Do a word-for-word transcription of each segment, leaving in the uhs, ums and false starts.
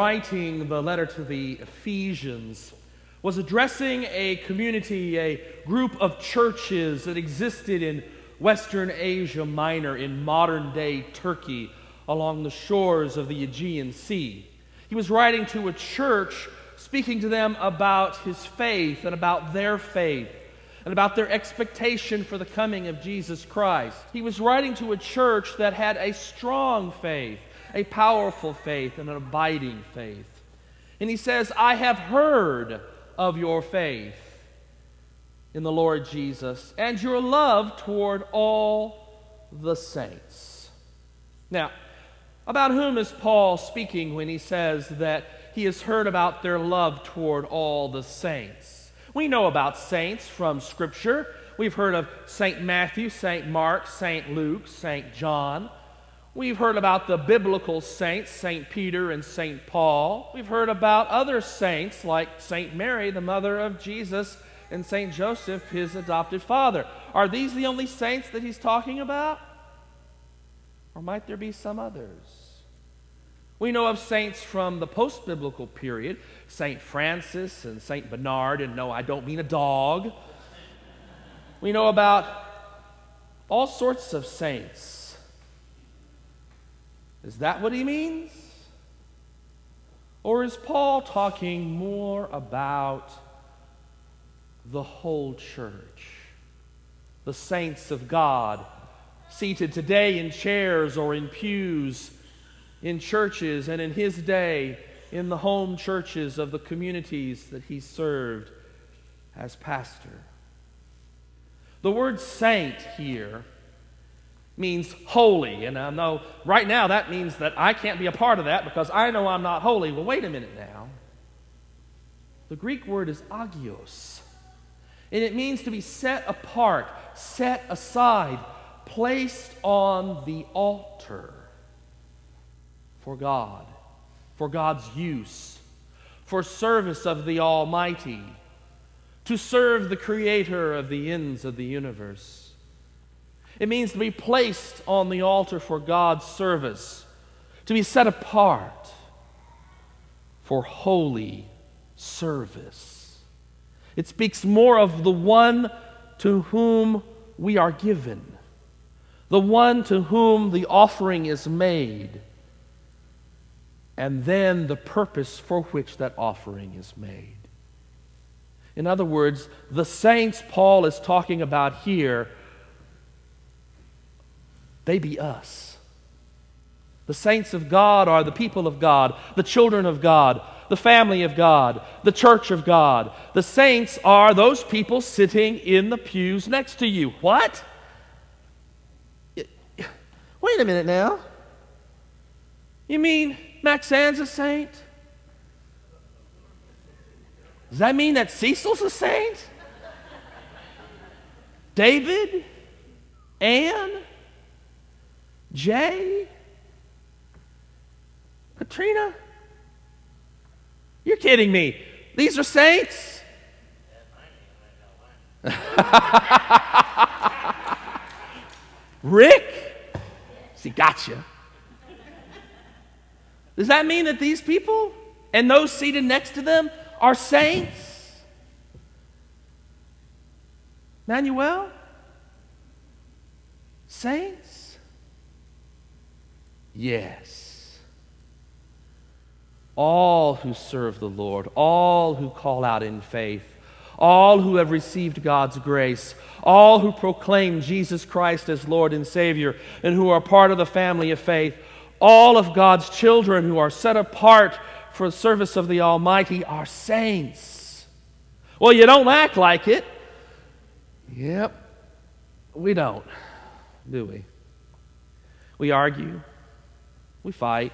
writing the letter to the Ephesians, was addressing a community, a group of churches that existed in Western Asia Minor, in modern-day Turkey, along the shores of the Aegean Sea. He was writing to a church, speaking to them about his faith and about their faith and about their expectation for the coming of Jesus Christ. He was writing to a church that had a strong faith, a powerful faith, and an abiding faith. And he says, I have heard of your faith in the Lord Jesus and your love toward all the saints. Now, about whom is Paul speaking when he says that he has heard about their love toward all the saints? We know about saints from Scripture. We've heard of Saint Matthew, Saint Mark, Saint Luke, Saint John. We've heard about the biblical saints, Saint Peter and Saint Paul. We've heard about other saints like Saint Mary, the mother of Jesus, and Saint Joseph, his adopted father. Are these the only saints that he's talking about? Or might there be some others? We know of saints from the post-biblical period, Saint Francis and Saint Bernard, and no, I don't mean a dog. We know about all sorts of saints. Is that what he means? Or is Paul talking more about the whole church, the saints of God, seated today in chairs or in pews, in churches, and in his day, in the home churches of the communities that he served as pastor? The word saint here means holy, and I know right now that means that I can't be a part of that because I know I'm not holy. Well, wait a minute now. The Greek word is agios, and it means to be set apart, set aside, placed on the altar for God, for God's use, for service of the Almighty, to serve the Creator of the ends of the universe. It means to be placed on the altar for God's service, to be set apart for holy service. It speaks more of the one to whom we are given, the one to whom the offering is made, and then the purpose for which that offering is made. In other words, the saints Paul is talking about here, they be us. The saints of God are the people of God, the children of God, the family of God, the church of God. The saints are those people sitting in the pews next to you. What? Wait a minute now. You mean Maxan's a saint? Does that mean that Cecil's a saint? David? Anne? Jay? Katrina? You're kidding me. These are saints? Rick? See, gotcha. Does that mean that these people and those seated next to them are saints? Manuel? Saints? Yes. All who serve the Lord, all who call out in faith, all who have received God's grace, all who proclaim Jesus Christ as Lord and Savior, and who are part of the family of faith, all of God's children who are set apart for the service of the Almighty are saints. Well, you don't act like it. Yep, we don't, do we? We argue. We fight.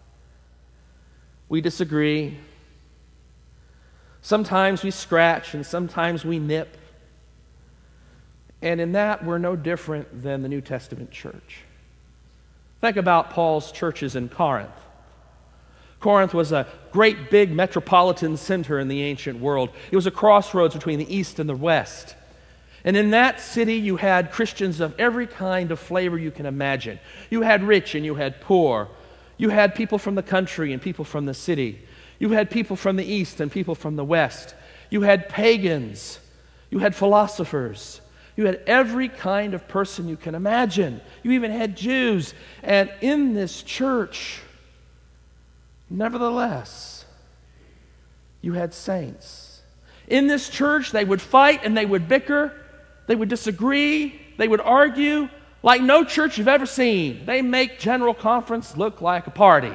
We disagree. Sometimes we scratch and sometimes we nip. And in that, we're no different than the New Testament church. Think about Paul's churches in Corinth. Corinth was a great big metropolitan center in the ancient world. It was a crossroads between the East and the West. And in that city, you had Christians of every kind of flavor you can imagine. You had rich and you had poor. You had people from the country and people from the city. You had people from the east and people from the west. You had pagans. You had philosophers. You had every kind of person you can imagine. You even had Jews. And in this church, nevertheless, you had saints. In this church, they would fight and they would bicker. They would disagree. They would argue like no church you've ever seen. They make General Conference look like a party.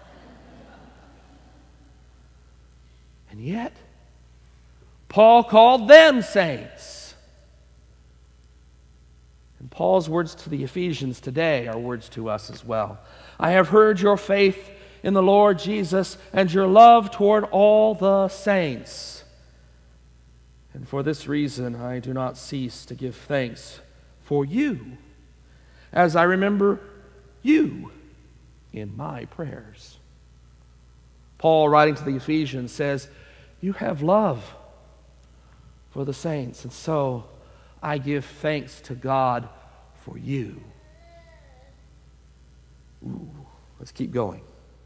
And yet, Paul called them saints. And Paul's words to the Ephesians today are words to us as well. I have heard your faith in the Lord Jesus and your love toward all the saints. And for this reason, I do not cease to give thanks for you, as I remember you in my prayers. Paul, writing to the Ephesians, says, you have love for the saints, and so I give thanks to God for you. Ooh, let's keep going.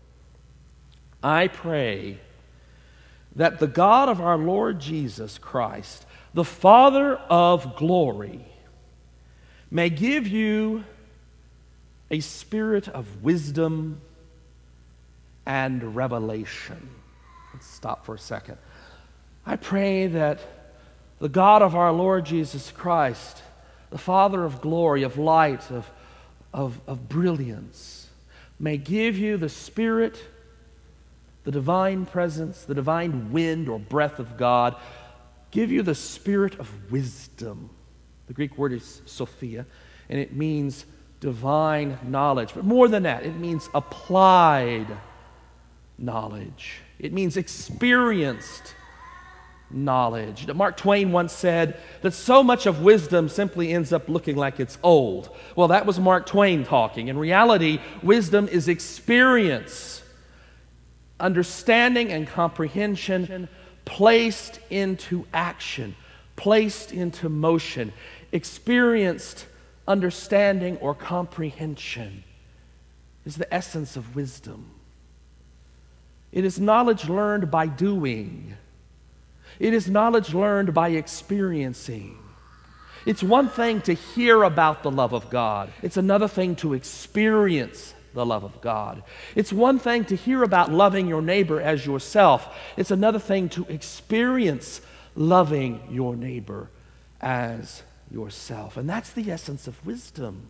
I pray that the God of our Lord Jesus Christ, the Father of glory, may give you a spirit of wisdom and revelation. Let's stop for a second. I pray that the God of our Lord Jesus Christ, the Father of glory, of light, of, of, of brilliance, may give you the Spirit, the divine presence, the divine wind or breath of God, give you the spirit of wisdom. The Greek word is Sophia, and it means divine knowledge. But more than that, it means applied knowledge. It means experienced knowledge. Mark Twain once said that so much of wisdom simply ends up looking like it's old. Well, that was Mark Twain talking. In reality, wisdom is experience, understanding and comprehension placed into action, placed into motion, experienced understanding or comprehension is the essence of wisdom. It is knowledge learned by doing. It is knowledge learned by experiencing. It's one thing to hear about the love of God. It's another thing to experience the love of God. It's one thing to hear about loving your neighbor as yourself. It's another thing to experience loving your neighbor as yourself. And that's the essence of wisdom.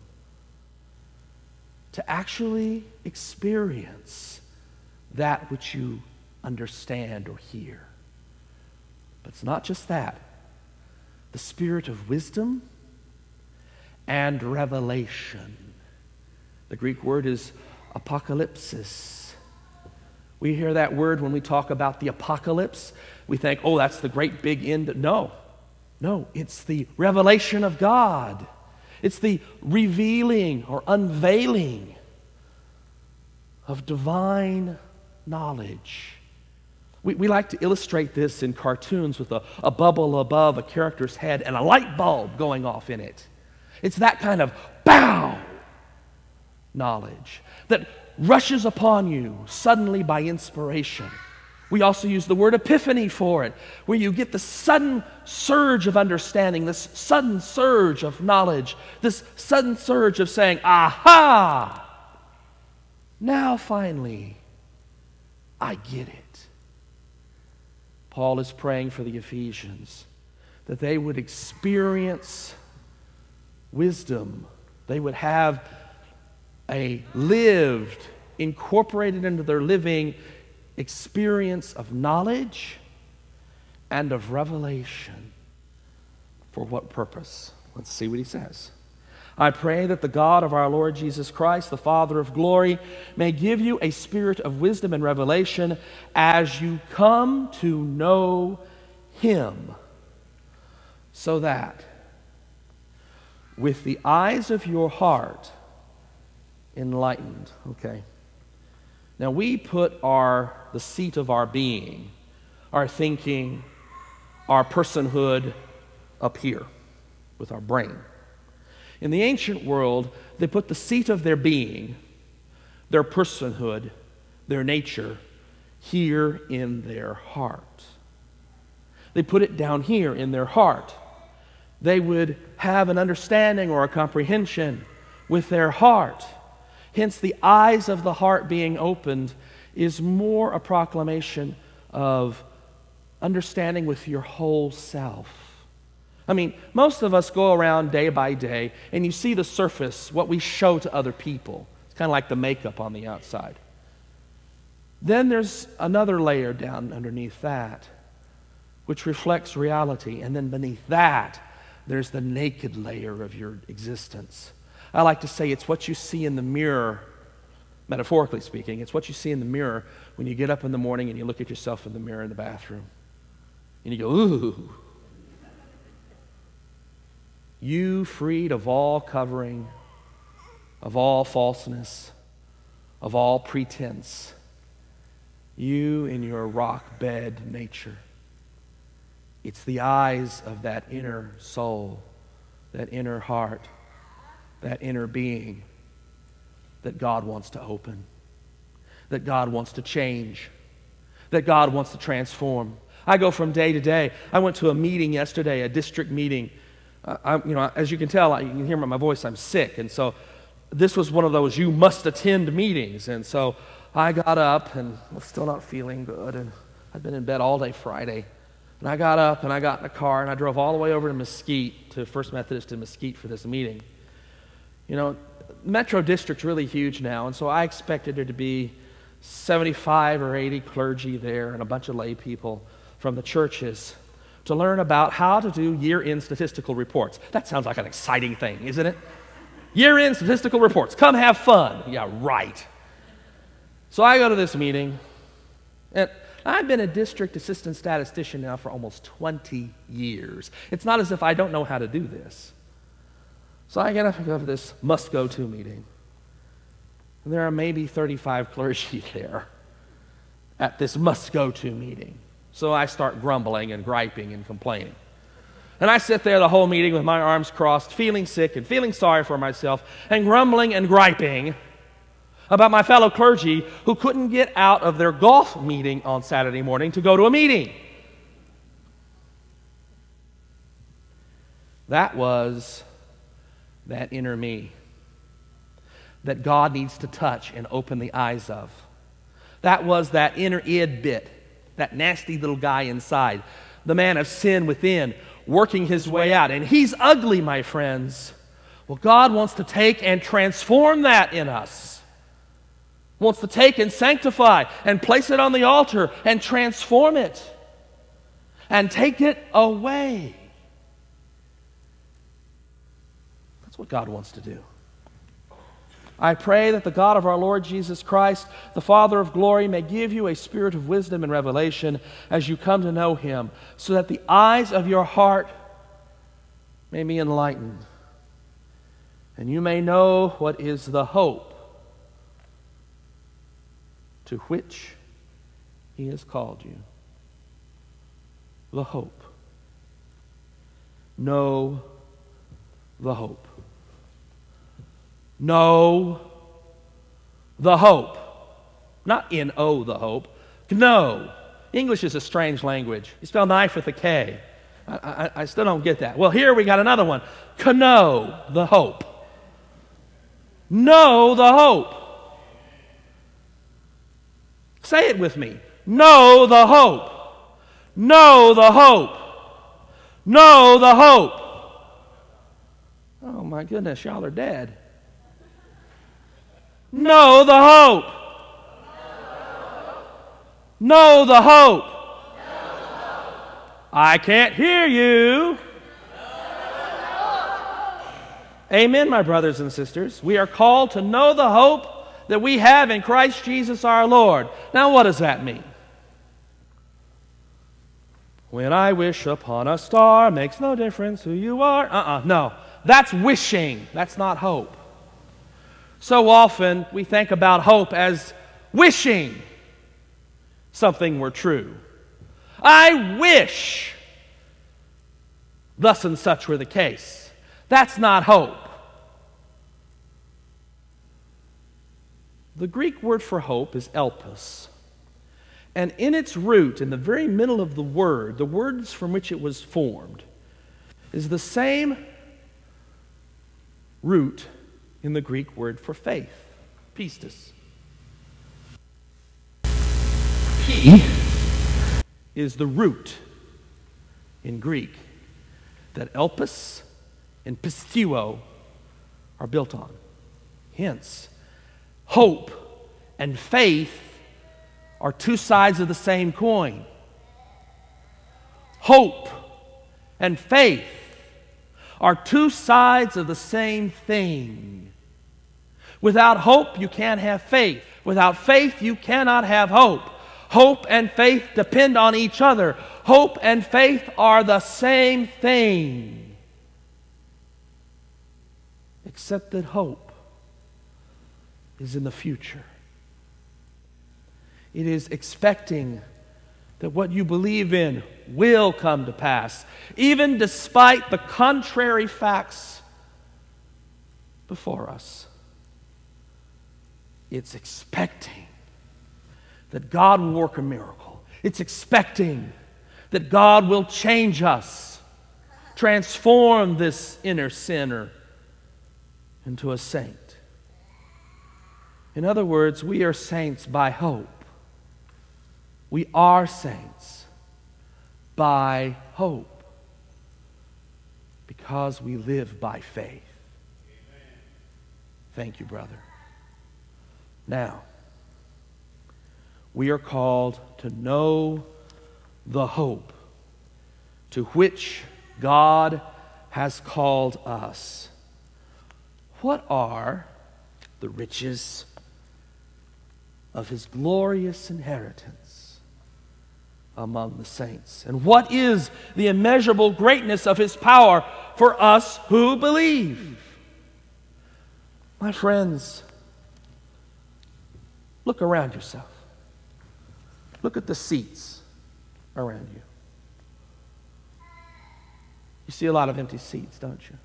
To actually experience that which you understand or hear. But it's not just that. The spirit of wisdom and revelation. The Greek word is apocalypsis. We hear that word when we talk about the apocalypse. We think, oh, that's the great big end. No, no, it's the revelation of God. It's the revealing or unveiling of divine knowledge. We, we like to illustrate this in cartoons with a, a bubble above a character's head and a light bulb going off in it. It's that kind of bow knowledge that rushes upon you suddenly by inspiration. We also use the word epiphany for it, where you get the sudden surge of understanding, this sudden surge of knowledge, this sudden surge of saying, aha! Now finally, I get it. Paul is praying for the Ephesians that they would experience wisdom. They would have a lived, incorporated into their living experience of knowledge and of revelation. For what purpose? Let's see what he says. I pray that the God of our Lord Jesus Christ, the Father of glory, may give you a spirit of wisdom and revelation as you come to know him, so that with the eyes of your heart enlightened. Okay. Now we put our the seat of our being, our thinking, our personhood up here with our brain. In the ancient world, they put the seat of their being their personhood, their nature, here in their heart. They put it down here in their heart. They would have an understanding or a comprehension with their heart. Hence, the eyes of the heart being opened is more a proclamation of understanding with your whole self. I mean, most of us go around day by day, and you see the surface, what we show to other people. It's kind of like the makeup on the outside. Then there's another layer down underneath that, which reflects reality. And then beneath that, there's the naked layer of your existence. I like to say it's what you see in the mirror, metaphorically speaking. It's what you see in the mirror when you get up in the morning and you look at yourself in the mirror in the bathroom. And you go, ooh. You freed of all covering, of all falseness, of all pretense. You in your rock bed nature. It's the eyes of that inner soul, that inner heart, that inner being that God wants to open, that God wants to change, that God wants to transform. I go from day to day. I went to a meeting yesterday, a district meeting. Uh, I, you know, as you can tell, you can hear my voice, I'm sick. And so this was one of those you must attend meetings. And so I got up and I was still not feeling good. And I'd been in bed all day Friday. And I got up and I got in a car and I drove all the way over to Mesquite, to First Methodist in Mesquite for this meeting. You know, Metro District's really huge now, and so I expected there to be seventy-five or eighty clergy there and a bunch of lay people from the churches to learn about how to do year-end statistical reports. That sounds like an exciting thing, isn't it? Year-end statistical reports. Come have fun. Yeah, right. So I go to this meeting, and I've been a district assistant statistician now for almost twenty years. It's not as if I don't know how to do this. So I get up and go to this must-go-to meeting. And there are maybe thirty-five clergy there at this must-go-to meeting. So I start grumbling and griping and complaining. And I sit there the whole meeting with my arms crossed, feeling sick and feeling sorry for myself, and grumbling and griping about my fellow clergy who couldn't get out of their golf meeting on Saturday morning to go to a meeting. That was that inner me that God needs to touch and open the eyes of. That was that inner id bit, that nasty little guy inside, the man of sin within, working his way out. And he's ugly, my friends. Well, God wants to take and transform that in us. Wants to take and sanctify and place it on the altar and transform it and take it away. That's what God wants to do. I pray that the God of our Lord Jesus Christ, the Father of glory, may give you a spirit of wisdom and revelation as you come to know Him, so that the eyes of your heart may be enlightened, and you may know what is the hope to which He has called you. The hope. Know the hope. Know the hope. Not N O the hope. Know. English is a strange language. You spell knife with a K. I, I, I still don't get that. Well, here we got another one. Know the hope. Know the hope. Say it with me. Know the hope. Know the hope. Know the hope. Oh my goodness, y'all are dead. Know the hope. Know the hope. I can't hear you. Amen, my brothers and sisters. We are called to know the hope that we have in Christ Jesus our Lord. Now, what does that mean? When I wish upon a star, makes no difference who you are. Uh-uh, no. That's wishing. That's not hope. So often we think about hope as wishing something were true. I wish thus and such were the case. That's not hope. The Greek word for hope is elpis. And in its root, in the very middle of the word, the words from which it was formed, is the same root in the Greek word for faith, pistis. P is the root in Greek that elpis and pisteuo are built on. Hence, hope and faith are two sides of the same coin. Hope and faith are two sides of the same thing. Without hope, you can't have faith. Without faith, you cannot have hope. Hope and faith depend on each other. Hope and faith are the same thing. Except that hope is in the future. It is expecting that what you believe in will come to pass, even despite the contrary facts before us. It's expecting that God will work a miracle. It's expecting that God will change us, transform this inner sinner into a saint. In other words, we are saints by hope. We are saints by hope because we live by faith. Amen. Thank you, brother. Now, we are called to know the hope to which God has called us. What are the riches of His glorious inheritance among the saints? And what is the immeasurable greatness of His power for us who believe? My friends, look around yourself. Look at the seats around you. You see a lot of empty seats, don't you?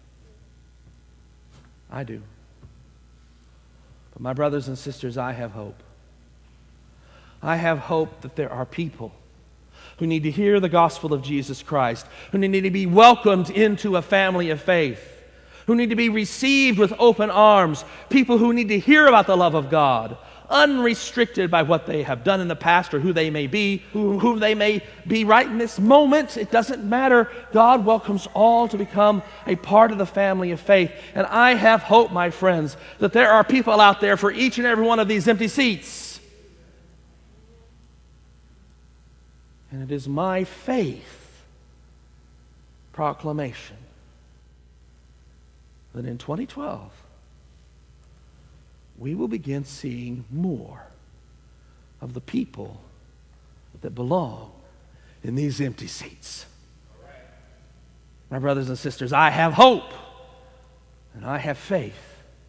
I do. But my brothers and sisters, I have hope. I have hope that there are people who need to hear the gospel of Jesus Christ, who need to be welcomed into a family of faith, who need to be received with open arms, people who need to hear about the love of God, unrestricted by what they have done in the past or who they may be, who, who they may be right in this moment. It doesn't matter. God welcomes all to become a part of the family of faith. And I have hope, my friends, that there are people out there for each and every one of these empty seats. And it is my faith proclamation that in twenty twelve, we will begin seeing more of the people that belong in these empty seats. My brothers and sisters, I have hope and I have faith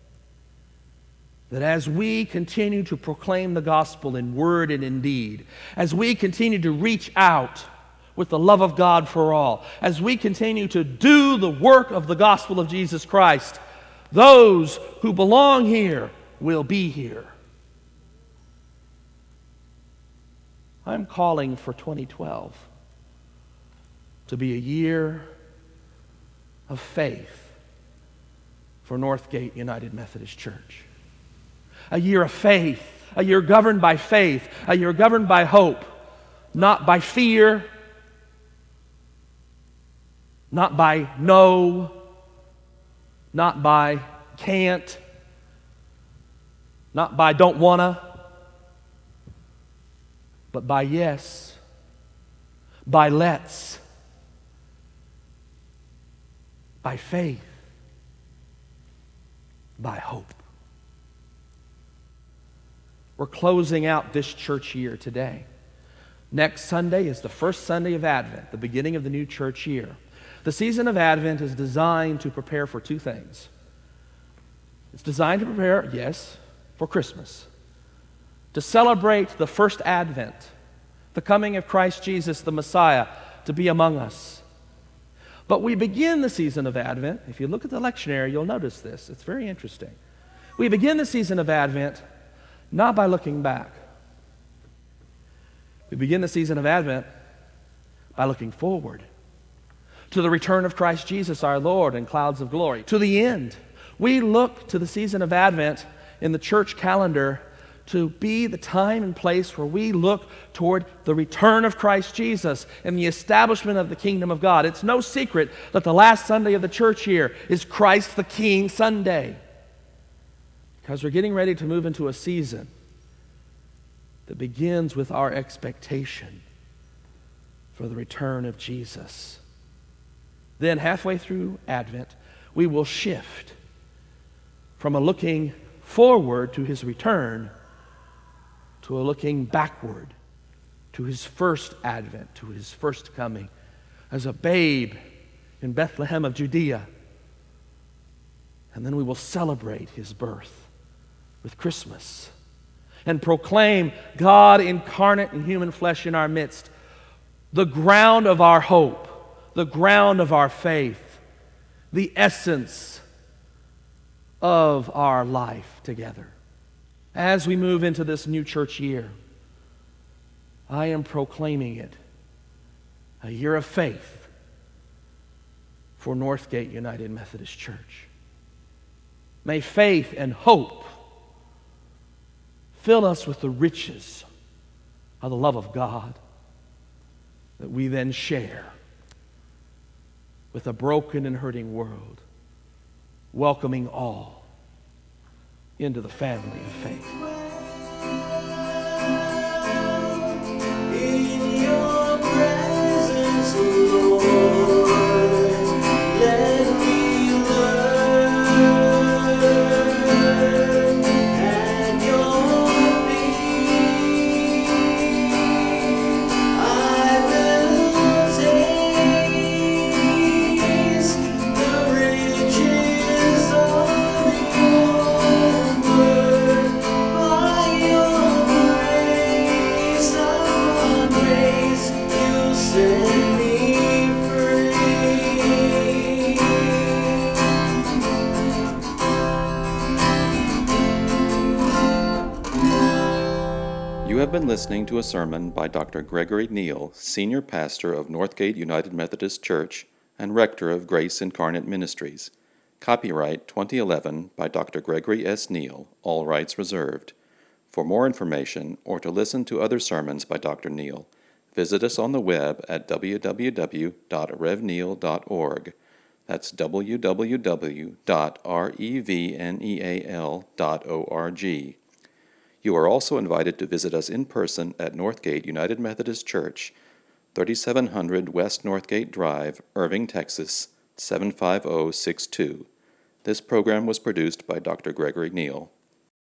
that as we continue to proclaim the gospel in word and in deed, as we continue to reach out with the love of God for all, as we continue to do the work of the gospel of Jesus Christ, those who belong here will be here. I'm calling for twenty twelve to be a year of faith for Northgate United Methodist Church. A year of faith, a year governed by faith, a year governed by hope, not by fear, not by no, not by can't, not by don't wanna, but by yes, by let's, by faith, by hope. We're closing out this church year today. Next Sunday is the first Sunday of Advent, the beginning of the new church year. The season of Advent is designed to prepare for two things. It's designed to prepare, yes, for Christmas, to celebrate the first Advent, the coming of Christ Jesus, the Messiah, to be among us. But we begin the season of Advent. If you look at the lectionary, you'll notice this. It's very interesting. We begin the season of Advent not by looking back. We begin the season of Advent by looking forward to the return of Christ Jesus our Lord in clouds of glory, to the end. We look to the season of Advent in the church calendar to be the time and place where we look toward the return of Christ Jesus and the establishment of the kingdom of God. It's no secret that the last Sunday of the church year is Christ the King Sunday, because we're getting ready to move into a season that begins with our expectation for the return of Jesus. Then halfway through Advent, we will shift from a looking forward to his return to a looking backward to his first advent, to his first coming as a babe in Bethlehem of Judea. And then we will celebrate his birth with Christmas and proclaim God incarnate in human flesh in our midst, the ground of our hope, the ground of our faith, the essence of our life together. As we move into this new church year, I am proclaiming it a year of faith for Northgate United Methodist Church. May faith and hope fill us with the riches of the love of God that we then share with a broken and hurting world, welcoming all into the family of faith. In your presence, Lord, let me learn at your feet. I will taste the riches of your word. By your grace upon grace, you set me free. You have been listening to a sermon by Doctor Gregory Neal, Senior Pastor of Northgate United Methodist Church and Rector of Grace Incarnate Ministries. Copyright twenty eleven by Doctor Gregory S. Neal, all rights reserved. For more information or to listen to other sermons by Doctor Neal, visit us on the web at w w w dot rev neal dot org. That's w w w dot rev neal dot org. You are also invited to visit us in person at Northgate United Methodist Church, thirty-seven hundred West Northgate Drive, Irving, Texas, seven five zero six two. This program was produced by Doctor Gregory Neal.